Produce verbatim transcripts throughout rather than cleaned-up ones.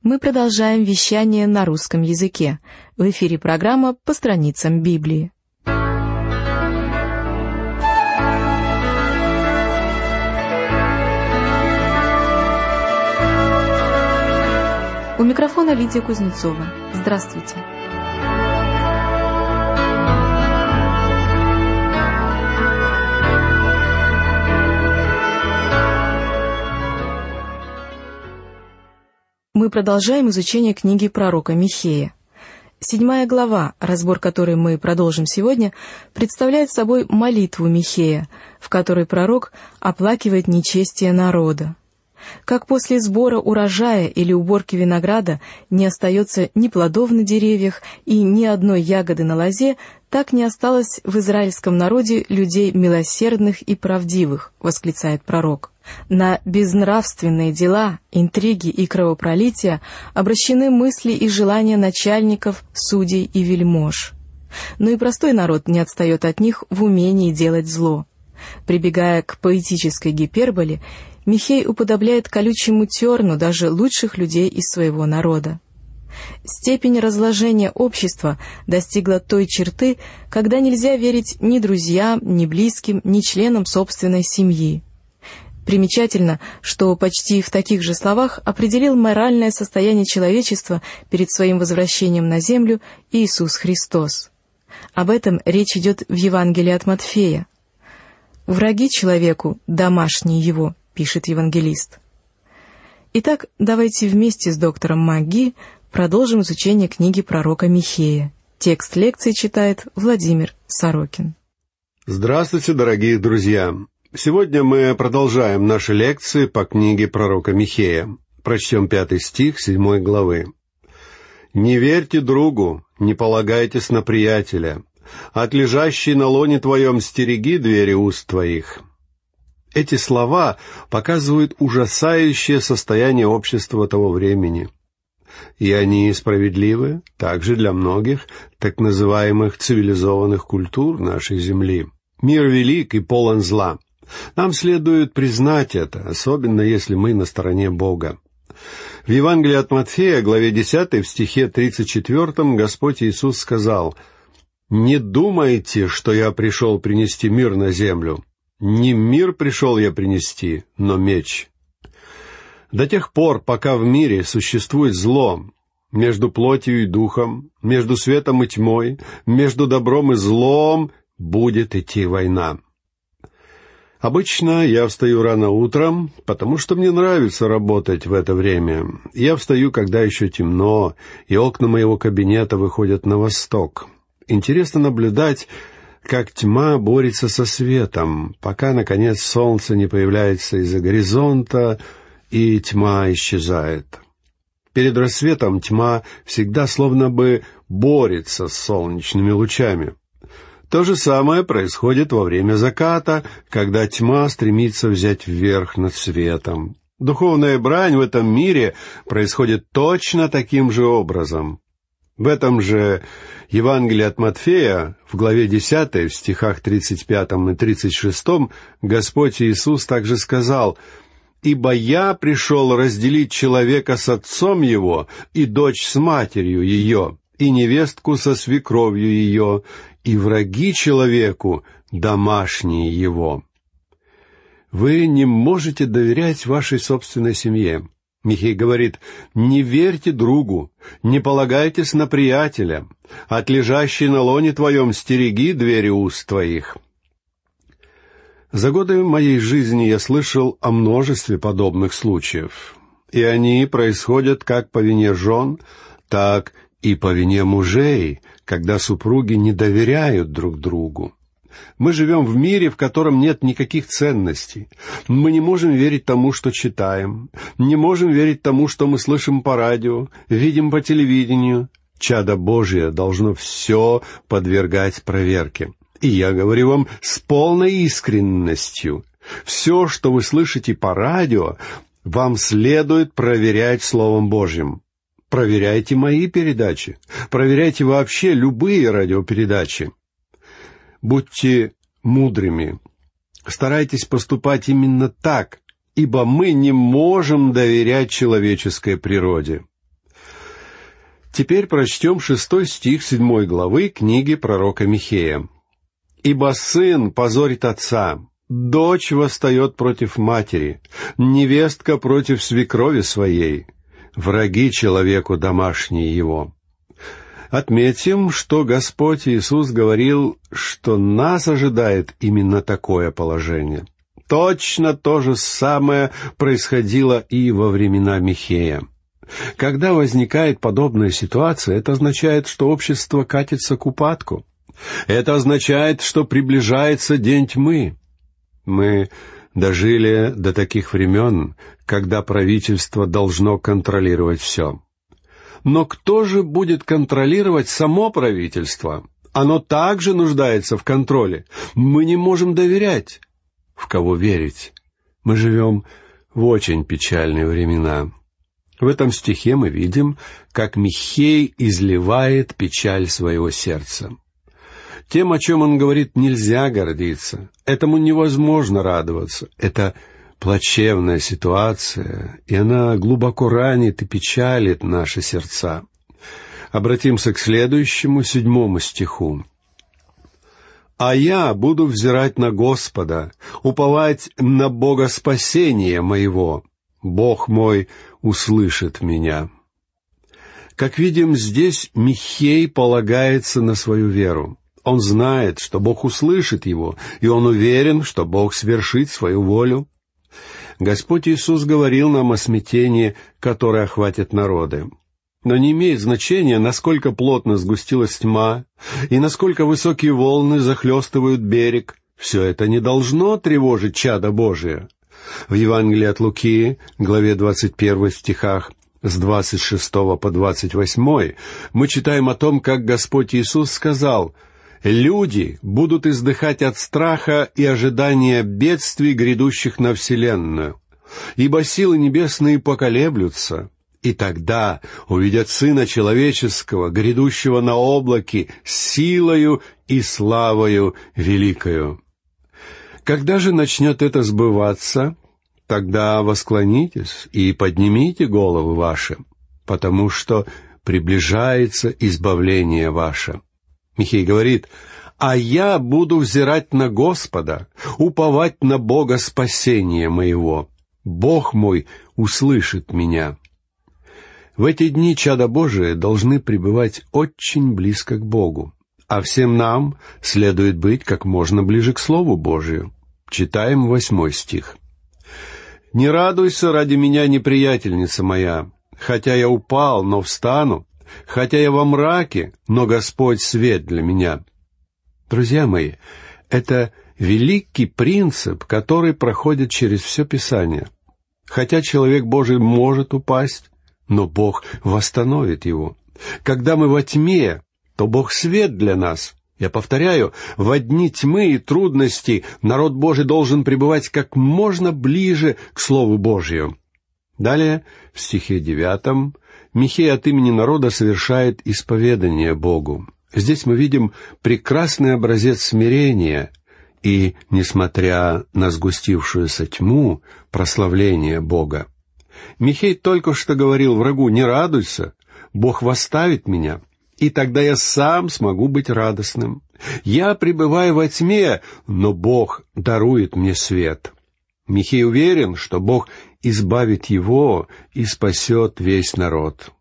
Мы продолжаем вещание на русском языке. В эфире программа «По страницам Библии». У микрофона Лидия Кузнецова. Здравствуйте. Мы продолжаем изучение книги пророка Михея. Седьмая глава, разбор которой мы продолжим сегодня, представляет собой молитву Михея, в которой пророк оплакивает нечестие народа. Как после сбора урожая или уборки винограда не остается ни плодов на деревьях и ни одной ягоды на лозе, так не осталось в израильском народе людей милосердных и правдивых, восклицает пророк. На безнравственные дела, интриги и кровопролития обращены мысли и желания начальников, судей и вельмож. Но и простой народ не отстает от них в умении делать зло. Прибегая к поэтической гиперболе, Михей уподобляет колючему терну даже лучших людей из своего народа. Степень разложения общества достигла той черты, когда нельзя верить ни друзьям, ни близким, ни членам собственной семьи. Примечательно, что почти в таких же словах определил моральное состояние человечества перед своим возвращением на землю Иисус Христос. Об этом речь идет в Евангелии от Матфея. «Враги человеку, домашние его», — пишет евангелист. Итак, давайте вместе с доктором МакГи продолжим изучение книги пророка Михея. Текст лекции читает Владимир Сорокин. Здравствуйте, дорогие друзья! Сегодня мы продолжаем наши лекции по книге пророка Михея. Прочтем пятый стих седьмой главы. «Не верьте другу, не полагайтесь на приятеля. От лежащей на лоне твоем стереги двери уст твоих». Эти слова показывают ужасающее состояние общества того времени. И они справедливы также для многих так называемых цивилизованных культур нашей земли. Мир велик и полон зла. Нам следует признать это, особенно если мы на стороне Бога. В Евангелии от Матфея, главе десятой, в стихе тридцать четвёртом, Господь Иисус сказал: «Не думайте, что я пришел принести мир на землю. Не мир пришел я принести, но меч». До тех пор, пока в мире существует зло, между плотью и духом, между светом и тьмой, между добром и злом, будет идти война. Обычно я встаю рано утром, потому что мне нравится работать в это время. Я встаю, когда еще темно, и окна моего кабинета выходят на восток. Интересно наблюдать, как тьма борется со светом, пока, наконец, солнце не появляется из-за горизонта, и тьма исчезает. Перед рассветом тьма всегда словно бы борется с солнечными лучами. То же самое происходит во время заката, когда тьма стремится взять вверх над светом. Духовная брань в этом мире происходит точно таким же образом. В этом же Евангелии от Матфея, в главе десятой, в стихах тридцать пятом и тридцать шестом, Господь Иисус также сказал: «Ибо я пришел разделить человека с отцом его, и дочь с матерью ее, и невестку со свекровью ее, и враги человеку домашние его». Вы не можете доверять вашей собственной семье. Михей говорит: «Не верьте другу, не полагайтесь на приятеля. От лежащей на лоне твоем стереги двери уст твоих». За годы моей жизни я слышал о множестве подобных случаев, и они происходят как по вине жен, так и по вине мужей, когда супруги не доверяют друг другу. Мы живем в мире, в котором нет никаких ценностей. Мы не можем верить тому, что читаем, не можем верить тому, что мы слышим по радио, видим по телевидению. Чадо Божие должно все подвергать проверке. И я говорю вам с полной искренностью. Все, что вы слышите по радио, вам следует проверять Словом Божьим. Проверяйте мои передачи. Проверяйте вообще любые радиопередачи. Будьте мудрыми. Старайтесь поступать именно так, ибо мы не можем доверять человеческой природе. Теперь прочтем шестой стих седьмой главы книги пророка Михея. «Ибо сын позорит отца, дочь восстает против матери, невестка против свекрови своей, враги человеку домашние его». Отметим, что Господь Иисус говорил, что нас ожидает именно такое положение. Точно то же самое происходило и во времена Михея. Когда возникает подобная ситуация, это означает, что общество катится к упадку. Это означает, что приближается день тьмы. Мы дожили до таких времен, когда правительство должно контролировать все. Но кто же будет контролировать само правительство? Оно также нуждается в контроле. Мы не можем доверять. В кого верить? Мы живем в очень печальные времена. В этом стихе мы видим, как Михей изливает печаль своего сердца. Тем, о чем он говорит, нельзя гордиться. Этому невозможно радоваться. Это плачевная ситуация, и она глубоко ранит и печалит наши сердца. Обратимся к следующему, седьмому стиху. «А я буду взирать на Господа, уповать на Бога спасения моего. Бог мой услышит меня». Как видим, здесь Михей полагается на свою веру. Он знает, что Бог услышит его, и он уверен, что Бог свершит свою волю. Господь Иисус говорил нам о смятении, которое охватит народы. Но не имеет значения, насколько плотно сгустилась тьма и насколько высокие волны захлестывают берег. Все это не должно тревожить чадо Божие. В Евангелии от Луки, главе двадцать первой, стихах с двадцать шестого по двадцать восьмой, мы читаем о том, как Господь Иисус сказал: «Люди будут издыхать от страха и ожидания бедствий, грядущих на вселенную, ибо силы небесные поколеблются». И тогда увидят Сына Человеческого, грядущего на облаке, силою и славою великою. Когда же начнет это сбываться, тогда восклонитесь и поднимите головы ваши, потому что приближается избавление ваше. Михей говорит: «А я буду взирать на Господа, уповать на Бога спасения моего. Бог мой услышит меня». В эти дни чада Божие должны пребывать очень близко к Богу, а всем нам следует быть как можно ближе к Слову Божию. Читаем восьмой стих. «Не радуйся ради меня, неприятельница моя, хотя я упал, но встану, хотя я во мраке, но Господь свет для меня». Друзья мои, это великий принцип, который проходит через все Писание. Хотя человек Божий может упасть, но Бог восстановит его. Когда мы во тьме, то Бог свет для нас. Я повторяю, во дни тьмы и трудностей народ Божий должен пребывать как можно ближе к Слову Божию. Далее, в стихе девятом, Михей от имени народа совершает исповедание Богу. Здесь мы видим прекрасный образец смирения и, несмотря на сгустившуюся тьму, прославление Бога. Михей только что говорил врагу: «Не радуйся, Бог восставит меня, и тогда я сам смогу быть радостным. Я пребываю во тьме, но Бог дарует мне свет». Михей уверен, что Бог избавит его и спасет весь народ.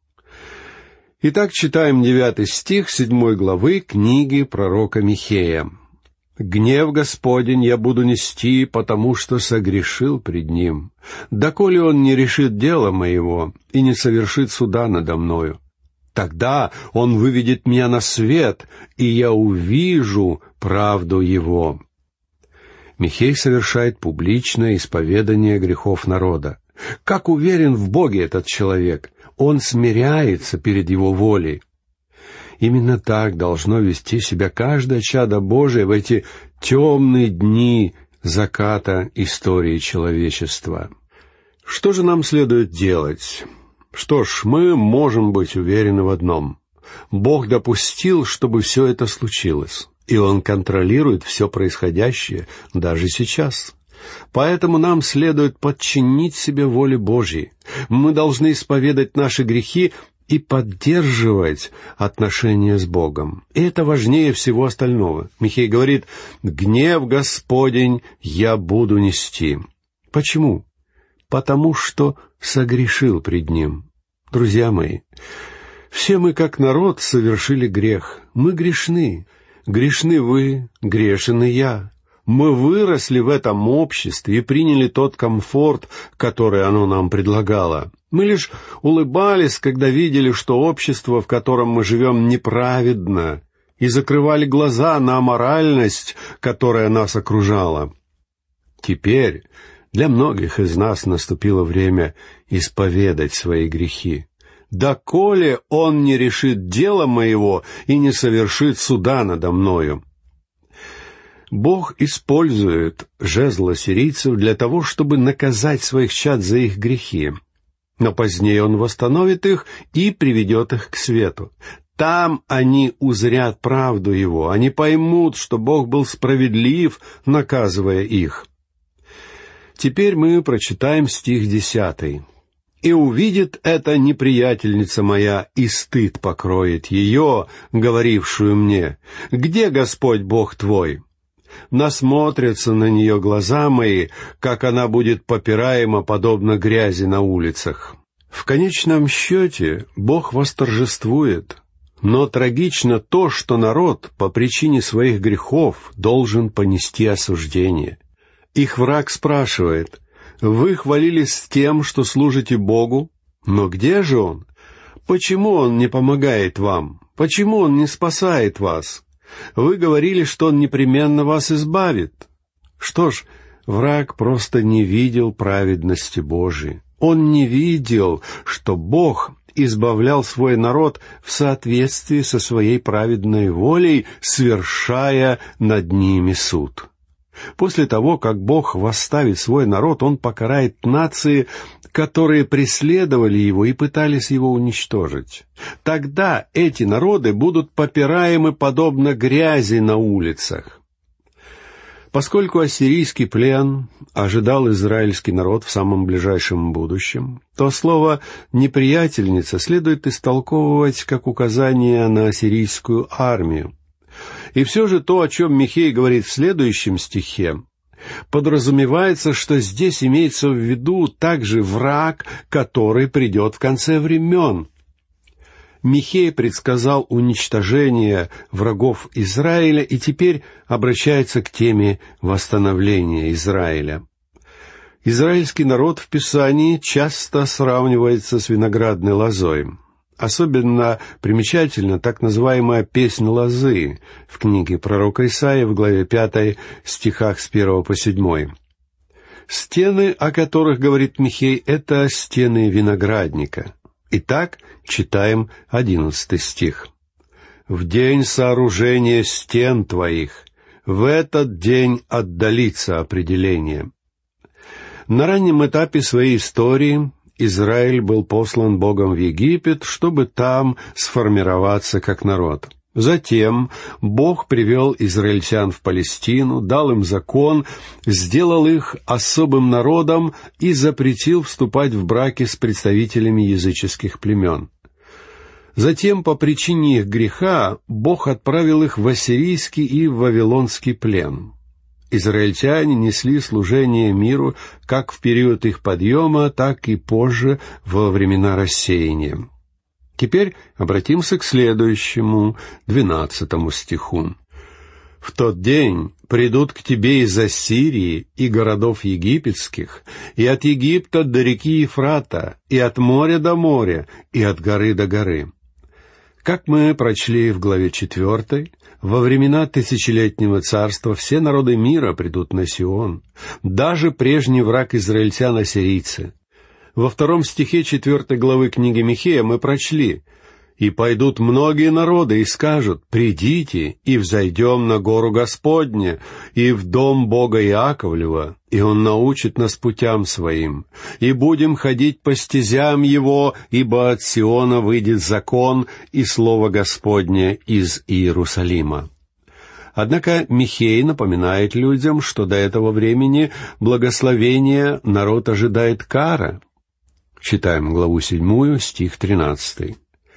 Итак, читаем девятый стих седьмой главы книги пророка Михея. «Гнев Господень я буду нести, потому что согрешил пред Ним, доколе Он не решит дело моего и не совершит суда надо мною. Тогда Он выведет меня на свет, и я увижу правду Его». Михей совершает публичное исповедание грехов народа. Как уверен в Боге этот человек! Он смиряется перед Его волей. Именно так должно вести себя каждое чадо Божие в эти темные дни заката истории человечества. Что же нам следует делать? Что ж, мы можем быть уверены в одном. Бог допустил, чтобы все это случилось, и Он контролирует все происходящее даже сейчас. Поэтому нам следует подчинить себе воле Божьей. Мы должны исповедать наши грехи и поддерживать отношения с Богом. И это важнее всего остального. Михей говорит: «Гнев Господень я буду нести». Почему? Потому что согрешил пред Ним. Друзья мои, все мы, как народ, совершили грех. Мы грешны. Грешны вы, грешен и я. Мы выросли в этом обществе и приняли тот комфорт, который оно нам предлагало. Мы лишь улыбались, когда видели, что общество, в котором мы живем, неправедно, и закрывали глаза на аморальность, которая нас окружала. Теперь для многих из нас наступило время исповедать свои грехи. «Доколе он не решит дело моего и не совершит суда надо мною». Бог использует жезл ассирийцев для того, чтобы наказать своих чад за их грехи. Но позднее Он восстановит их и приведет их к свету. Там они узрят правду Его, они поймут, что Бог был справедлив, наказывая их. Теперь мы прочитаем стих десятый. «И увидит это неприятельница моя, и стыд покроет ее, говорившую мне: где Господь Бог твой? Насмотрятся на нее глаза мои, как она будет попираема, подобно грязи на улицах». В конечном счете Бог восторжествует, но трагично то, что народ по причине своих грехов должен понести осуждение. Их враг спрашивает: «Вы хвалились тем, что служите Богу, но где же Он? Почему Он не помогает вам? Почему Он не спасает вас? Вы говорили, что Он непременно вас избавит». Что ж, враг просто не видел праведности Божией. Он не видел, что Бог избавлял свой народ в соответствии со своей праведной волей, свершая над ними суд. После того, как Бог восставит свой народ, Он покарает нации, которые преследовали Его и пытались Его уничтожить. Тогда эти народы будут попираемы подобно грязи на улицах. Поскольку ассирийский плен ожидал израильский народ в самом ближайшем будущем, то слово «неприятельница» следует истолковывать как указание на ассирийскую армию. И все же то, о чем Михей говорит в следующем стихе, подразумевается, что здесь имеется в виду также враг, который придет в конце времен. Михей предсказал уничтожение врагов Израиля и теперь обращается к теме восстановления Израиля. Израильский народ в Писании часто сравнивается с виноградной лозой. Особенно примечательна так называемая «Песнь лозы» в книге пророка Исаии в главе пятой, стихах с первого по седьмой. Стены, о которых говорит Михей, — это стены виноградника. Итак, читаем одиннадцатый стих. «В день сооружения стен твоих, в этот день отдалится определение». На раннем этапе своей истории Израиль был послан Богом в Египет, чтобы там сформироваться как народ. Затем Бог привел израильтян в Палестину, дал им закон, сделал их особым народом и запретил вступать в браки с представителями языческих племен. Затем, по причине их греха, Бог отправил их в ассирийский и в вавилонский плен. Израильтяне несли служение миру как в период их подъема, так и позже, во времена рассеяния. Теперь обратимся к следующему, двенадцатому стиху. «В тот день придут к тебе из Ассирии и городов египетских, и от Египта до реки Ефрата, и от моря до моря, и от горы до горы». Как мы прочли в главе четвертой, во времена тысячелетнего царства все народы мира придут на Сион, даже прежний враг израильтян ассирийцы. Во втором стихе четвертой главы книги Михея мы прочли: «И пойдут многие народы и скажут: придите, и взойдем на гору Господня, и в дом Бога Иаковлева, и Он научит нас путям Своим, и будем ходить по стезям Его, ибо от Сиона выйдет закон и слово Господне из Иерусалима». Однако Михей напоминает людям, что до этого времени благословения народ ожидает кара. Читаем главу седьмую, стих тринадцатый.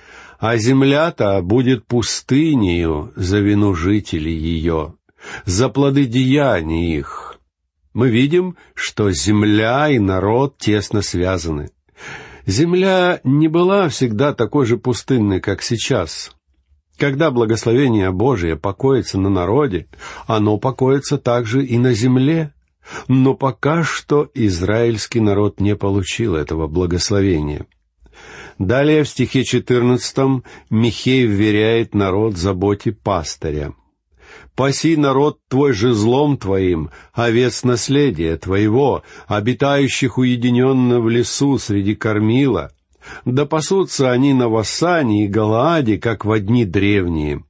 а земля-то будет пустынею за вину жителей ее, за плоды деяний их». Мы видим, что земля и народ тесно связаны. Земля не была всегда такой же пустынной, как сейчас. Когда благословение Божие покоится на народе, оно покоится также и на земле. Но пока что израильский народ не получил этого благословения. Далее в стихе четырнадцатом Михей вверяет народ заботе пастыря. «Паси народ твой жезлом твоим, овец наследия твоего, обитающих уединенно в лесу среди кормила. Да пасутся они на Васане и Галааде, как во дни древние».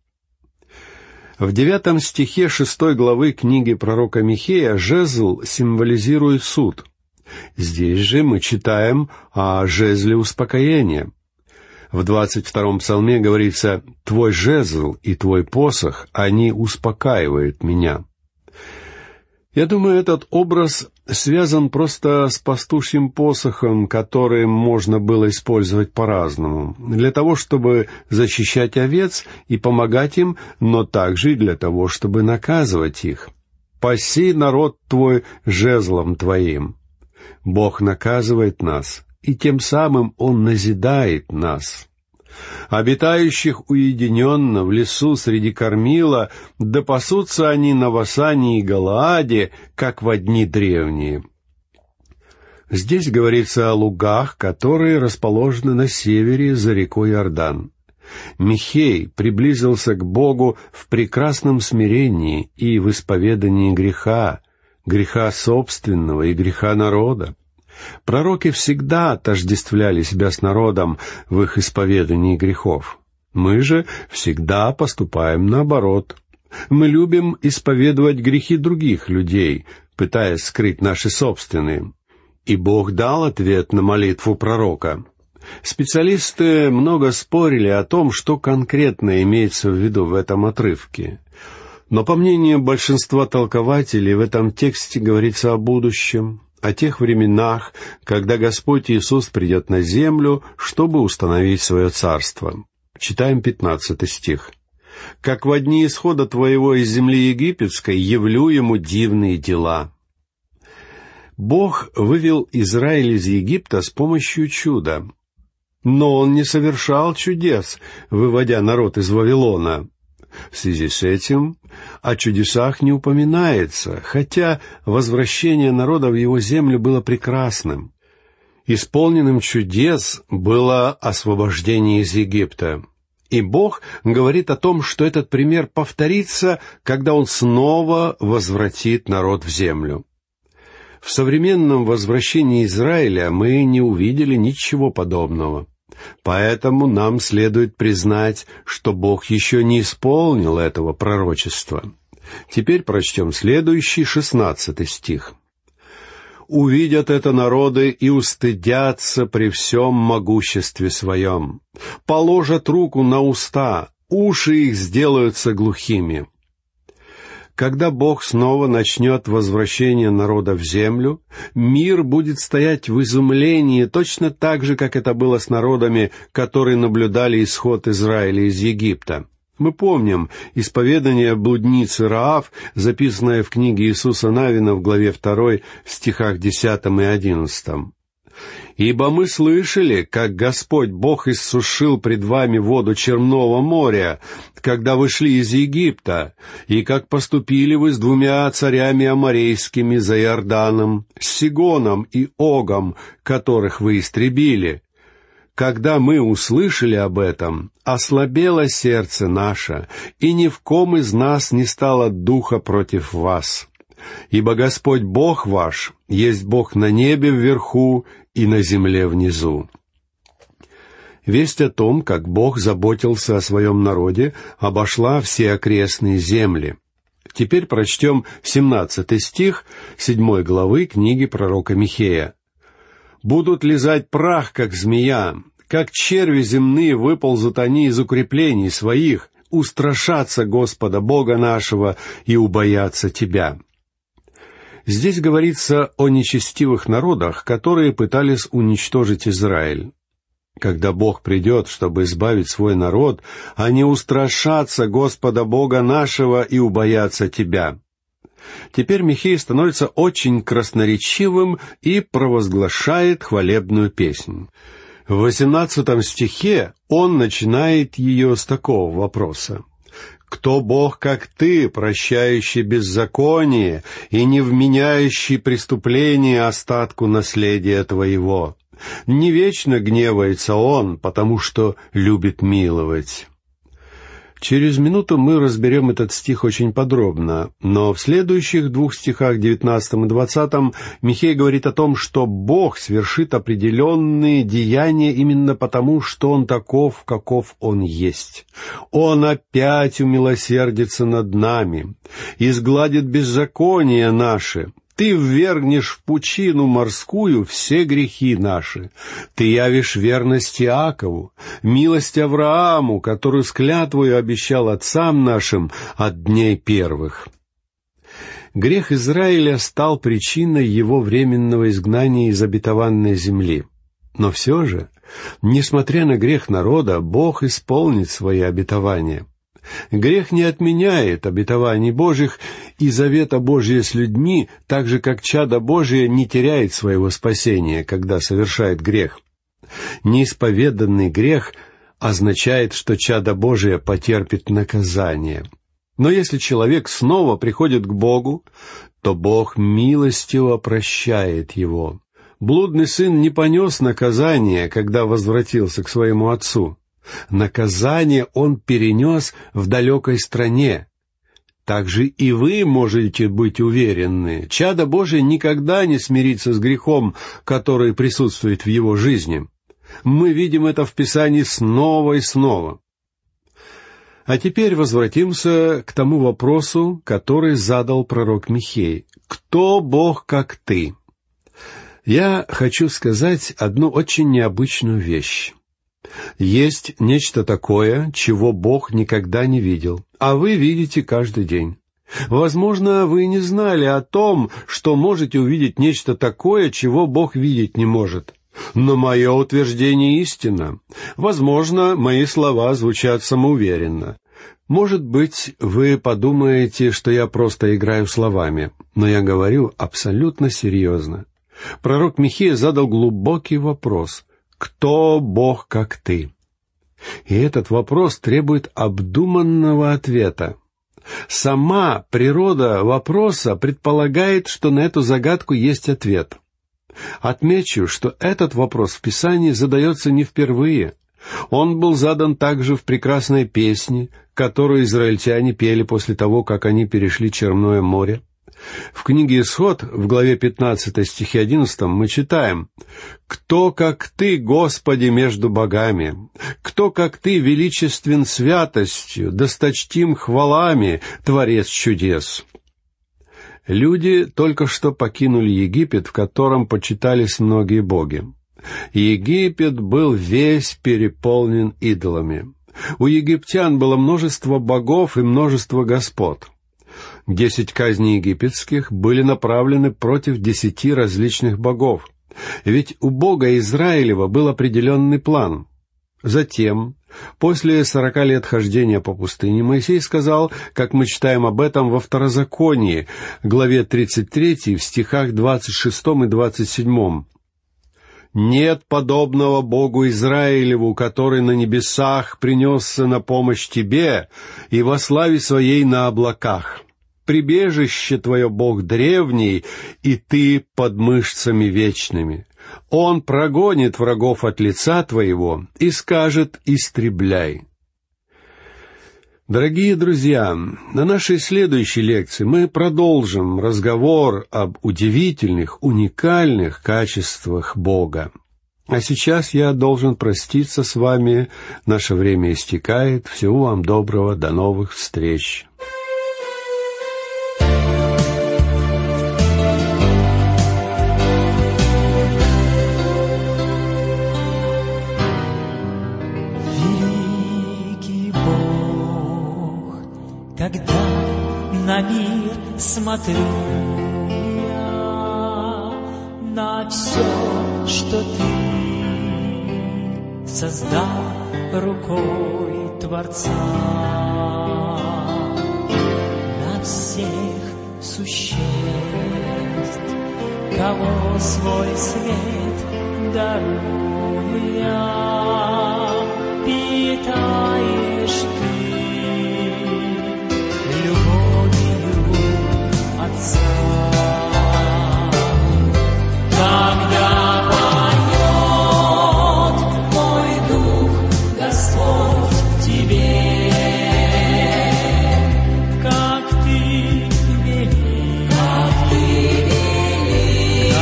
В девятом стихе шестой главы книги пророка Михея жезл символизирует суд. Здесь же мы читаем о жезле успокоения. В двадцать втором псалме говорится: «Твой жезл и твой посох, они успокаивают меня». Я думаю, этот образ связан просто с пастушьим посохом, который можно было использовать по-разному, для того, чтобы защищать овец и помогать им, но также и для того, чтобы наказывать их. «Паси народ твой жезлом твоим». Бог наказывает нас, и тем самым Он назидает нас. «Обитающих уединенно в лесу среди кормила, да пасутся они на Васане и Галааде, как во дни древние». Здесь говорится о лугах, которые расположены на севере за рекой Иордан. Михей приблизился к Богу в прекрасном смирении и в исповедании греха, греха собственного и греха народа. Пророки всегда отождествляли себя с народом в их исповедании грехов. Мы же всегда поступаем наоборот. Мы любим исповедовать грехи других людей, пытаясь скрыть наши собственные. И Бог дал ответ на молитву пророка. Специалисты много спорили о том, что конкретно имеется в виду в этом отрывке. Но, по мнению большинства толкователей, в этом тексте говорится о будущем, о тех временах, когда Господь Иисус придет на землю, чтобы установить свое царство. Читаем пятнадцатый стих. «Как во дни исхода твоего из земли египетской явлю ему дивные дела». Бог вывел Израиль из Египта с помощью чуда. Но Он не совершал чудес, выводя народ из Вавилона. В связи с этим о чудесах не упоминается, хотя возвращение народа в его землю было прекрасным. Исполненным чудес было освобождение из Египта. И Бог говорит о том, что этот пример повторится, когда Он снова возвратит народ в землю. В современном возвращении Израиля мы не увидели ничего подобного. Поэтому нам следует признать, что Бог еще не исполнил этого пророчества. Теперь прочтем следующий, шестнадцатый стих. «Увидят это народы и устыдятся при всем могуществе своем. Положат руку на уста, уши их сделаются глухими». Когда Бог снова начнет возвращение народа в землю, мир будет стоять в изумлении точно так же, как это было с народами, которые наблюдали исход Израиля из Египта. Мы помним исповедание блудницы Раав, записанное в книге Иисуса Навина в главе второй, в стихах десятом и одиннадцатом. «Ибо мы слышали, как Господь Бог иссушил пред вами воду Черного моря, когда вы шли из Египта, и как поступили вы с двумя царями аморейскими за Иорданом, с Сигоном и Огом, которых вы истребили. Когда мы услышали об этом, ослабело сердце наше, и ни в ком из нас не стало духа против вас. Ибо Господь Бог ваш есть Бог на небе вверху и на земле внизу». Весть о том, как Бог заботился о своем народе, обошла все окрестные земли. Теперь прочтем семнадцатый стих седьмой главы книги пророка Михея. «Будут лизать прах, как змея, как черви земные выползут они из укреплений своих, устрашатся Господа Бога нашего и убоятся Тебя». Здесь говорится о нечестивых народах, которые пытались уничтожить Израиль. Когда Бог придет, чтобы избавить свой народ, они устрашатся Господа Бога нашего и убоятся Тебя». Теперь Михей становится очень красноречивым и провозглашает хвалебную песнь. В восемнадцатом стихе он начинает ее с такого вопроса: «Кто Бог, как Ты, прощающий беззаконие и не вменяющий преступление остатку наследия Твоего? Не вечно гневается Он, потому что любит миловать». Через минуту мы разберем этот стих очень подробно, но в следующих двух стихах, девятнадцатом и двадцатом, Михей говорит о том, что Бог свершит определенные деяния именно потому, что Он таков, каков Он есть. Он опять умилосердится над нами, изгладит беззакония наши. Ты ввергнешь в пучину морскую все грехи наши. Ты явишь верность Иакову, милость Аврааму, которую с клятвою обещал отцам нашим от дней первых». Грех Израиля стал причиной его временного изгнания из обетованной земли. Но все же, несмотря на грех народа, Бог исполнит свои обетования. Грех не отменяет обетований Божьих и завета Божия с людьми, так же, как чадо Божие не теряет своего спасения, когда совершает грех. Неисповеданный грех означает, что чадо Божие потерпит наказание. Но если человек снова приходит к Богу, то Бог милостиво прощает его. Блудный сын не понес наказание, когда возвратился к своему отцу. Наказание он перенес в далекой стране. Так же и вы можете быть уверены, чадо Божие никогда не смирится с грехом, который присутствует в его жизни. Мы видим это в Писании снова и снова. А теперь возвратимся к тому вопросу, который задал пророк Михей. «Кто Бог, как ты?» Я хочу сказать одну очень необычную вещь. Есть нечто такое, чего Бог никогда не видел, а вы видите каждый день. Возможно, вы не знали о том, что можете увидеть нечто такое, чего Бог видеть не может. Но мое утверждение истинно. Возможно, мои слова звучат самоуверенно. Может быть, вы подумаете, что я просто играю словами, но я говорю абсолютно серьезно. Пророк Михея задал глубокий вопрос: «Кто Бог, как ты?» И этот вопрос требует обдуманного ответа. Сама природа вопроса предполагает, что на эту загадку есть ответ. Отмечу, что этот вопрос в Писании задается не впервые. Он был задан также в прекрасной песне, которую израильтяне пели после того, как они перешли Черное море. В книге «Исход» в главе пятнадцатой, стихе одиннадцатом мы читаем: «Кто, как Ты, Господи, между богами? Кто, как Ты, величествен святостью, досточтим хвалами, Творец чудес?» Люди только что покинули Египет, в котором почитались многие боги. Египет был весь переполнен идолами. У египтян было множество богов и множество господ. Десять казней египетских были направлены против десяти различных богов. Ведь у Бога Израилева был определенный план. Затем, после сорока лет хождения по пустыне, Моисей сказал, как мы читаем об этом во Второзаконии, главе тридцать третьей, в стихах двадцать шестом и двадцать седьмом: «Нет подобного Богу Израилеву, который на небесах принесся на помощь тебе и во славе своей на облаках. Прибежище твое Бог древний, и ты под мышцами вечными. Он прогонит врагов от лица твоего и скажет: истребляй». Дорогие друзья, на нашей следующей лекции мы продолжим разговор об удивительных, уникальных качествах Бога. А сейчас я должен проститься с вами. Наше время истекает. Всего вам доброго. До новых встреч. Когда на мир смотрю я, на все, что ты создал рукой Творца. На всех существ, кого свой свет даруя, питаешь ты любовью Отца. Когда поет мой дух, Господь, в тебе, как ты велик, как ты велик,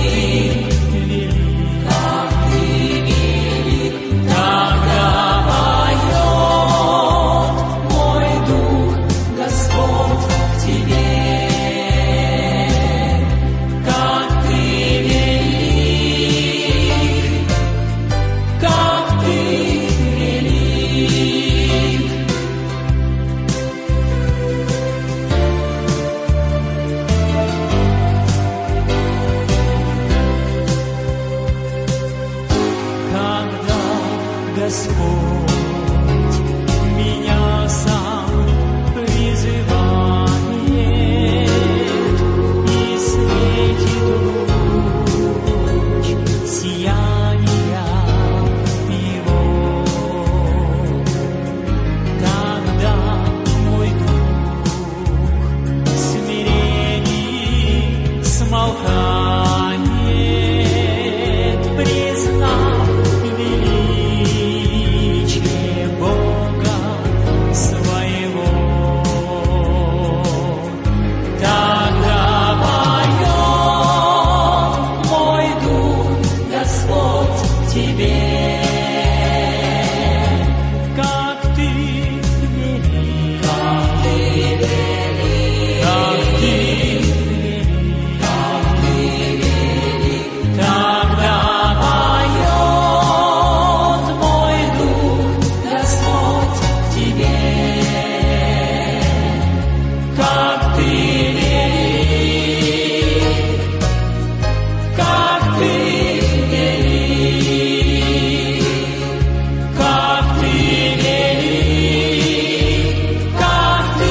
как ты велик, когда поет мой дух, Господь, в тебе, как ты велик, как ты велик. Когда Господь меня сам призывает и светит луч сияния Его, тогда мой дух смирений смолкает, признав величие Бога своего. Тогда поет мой дух, Господь, тебе, как ты велик, как ты велик, как ты велик, как ты велик. Тогда поет мой дух, Господь, тебе, как ты велик, как ты велик, как ты велик, как ты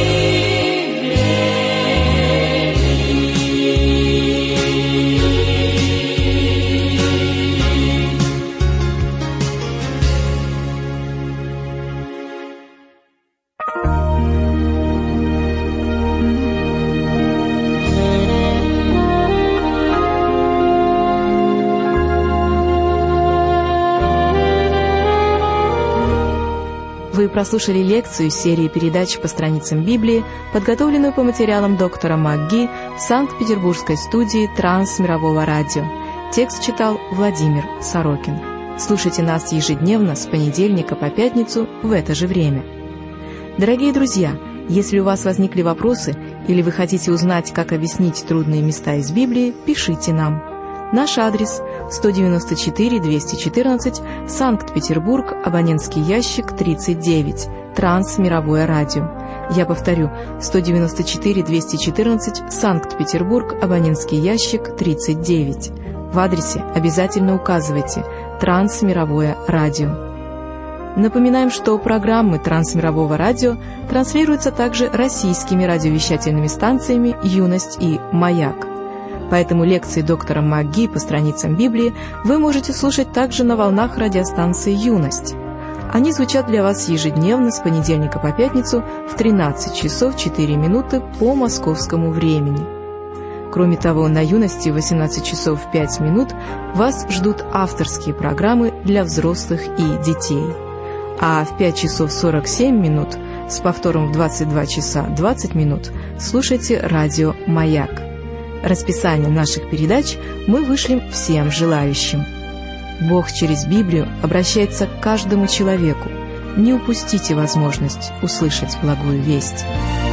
Вы прослушали лекцию из серии передач по страницам Библии, подготовленную по материалам доктора МакГи в Санкт-Петербургской студии Трансмирового радио. Текст читал Владимир Сорокин. Слушайте нас ежедневно с понедельника по пятницу в это же время. Дорогие друзья, если у вас возникли вопросы или вы хотите узнать, как объяснить трудные места из Библии, пишите нам. Наш адрес сто девяносто четыре двести четырнадцать, Санкт-Петербург, абонентский ящик тридцать девять, Трансмировое радио. Я повторю, сто девяносто четыре двести четырнадцать, Санкт-Петербург, абонентский ящик тридцать девять. В адресе обязательно указывайте «Трансмировое радио». Напоминаем, что программы Трансмирового радио транслируются также российскими радиовещательными станциями «Юность» и «Маяк». Поэтому лекции доктора МакГи по страницам Библии вы можете слушать также на волнах радиостанции «Юность». Они звучат для вас ежедневно с понедельника по пятницу в тринадцать часов четыре минуты по московскому времени. Кроме того, на «Юности» в восемнадцать часов пять минут вас ждут авторские программы для взрослых и детей. А в пять часов сорок семь минут с повтором в двадцать два часа двадцать минут слушайте радио «Маяк». Расписание наших передач мы вышлем всем желающим. Бог через Библию обращается к каждому человеку. Не упустите возможность услышать благую весть.